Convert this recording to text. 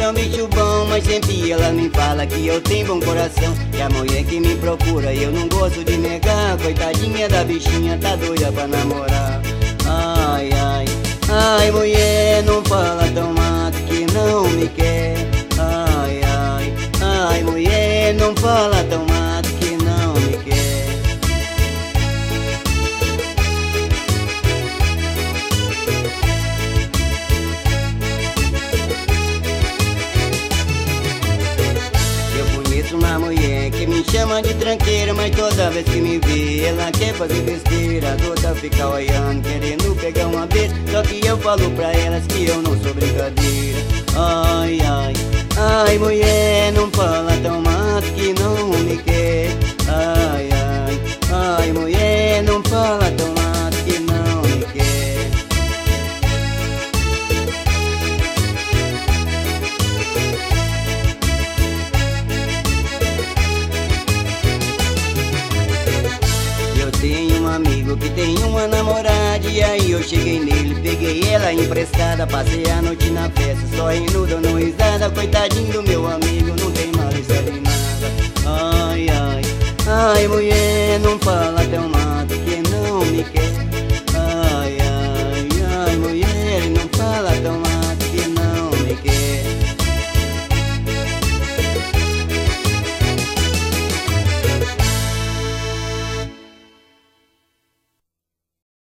é um bicho bom, mas sempre ela me fala que eu tenho bom coração. E a mulher que me procura eu não gosto de negar. Coitadinha da bichinha, tá doida pra namorar. Ai, ai, ai, mulher, não fala tão mato que não me quer. Ai, ai, ai, mulher, não fala tão mato que não me quer. Uma mulher que me chama de tranqueira, mas toda vez que me vê ela quer fazer besteira. Toda fica olhando, querendo pegar uma vez. Só que eu falo pra elas que eu não sou brincadeira. Ai, ai, ai, mulher, não fala tão mato que não me quer. Ai, ai, ai, mulher, não fala tão mato que não me quer. Tenho um amigo que tem uma namorada, e aí eu cheguei nele, peguei ela emprestada. Passei a noite na festa, só rindo, dando risada. Coitadinho do meu amigo, não tem malícia de nada. Ai, ai, ai, mulher, não fala